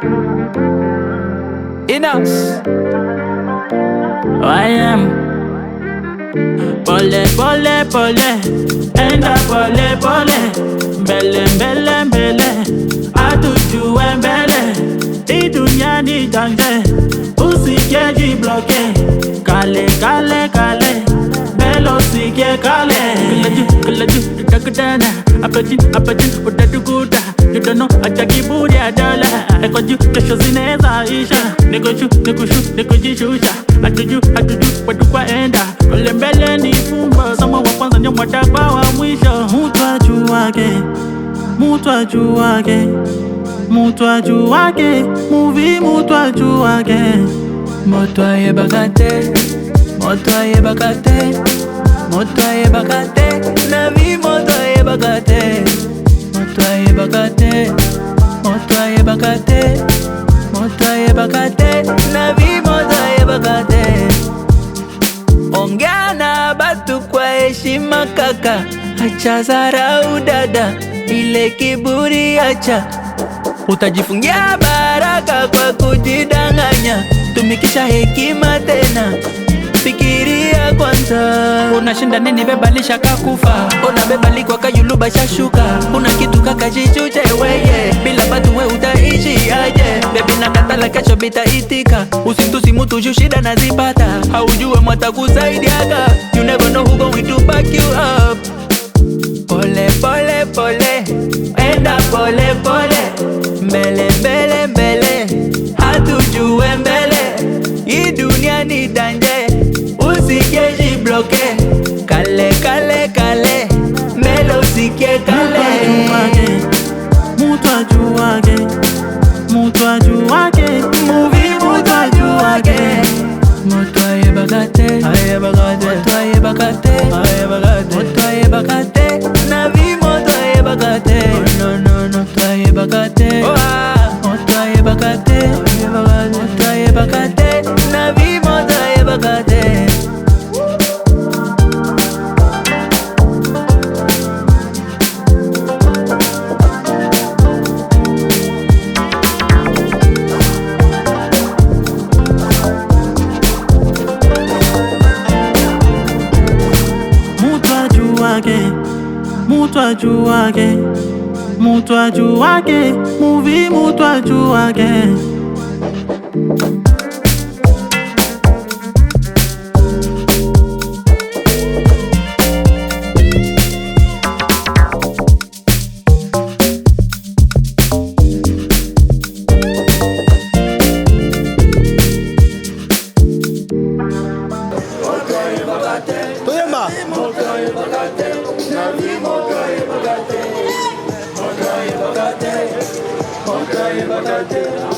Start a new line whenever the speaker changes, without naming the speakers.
Inos YM Pole pole pole Enda pole pole Mbele mbele mbele Atujue mbele Hii dunia ni danger Usikeji bloke Kale kale kale Mbele usike kale Kulaju Takudana Apajin Utadukuta You don't know Achakiburi ya dola Eko juu Kesho zineza isha Nikujishusha Atuju Wadukwa enda Kule mbele ni fumba Sama wa kwanza nyo mwatakwa wa mwisho Mutu ajuwage Movie mutu ajuwage Moto ayebakate Navi moto ayebakate Navi moto ayebakate Ongea na batu kwa heshima kaka Acha zarau dada Ile kiburi acha Utajifungia baraka kwa kujidanganya Tumikisha hekima tena Fikiria kwanza Unashinda nini bebalisha kakufa Unabebalikwa kayuluba shashuka Una kitu kaka jichuche weye Bila batu we utaishi aje Baby nakatala kesho bitaitika Usitusi mutu jushida nazipata Haujue mwata kusaidiaga You never know who going to back you up Pole pole pole Enda pole pole Mbele mbele mbele Hatujue mbele Hii dunia ni danger Usikeji bloke Kale kale kale Mbele usike kale Mutu ajuwage Movie mutu ajuwage Moto ayebakate Navi moto ayebakate Moto ayebakate Navi moto ayebakate Mutu ajuwage Movie mutu ajuwage
Tuyemba
Moto ayebakate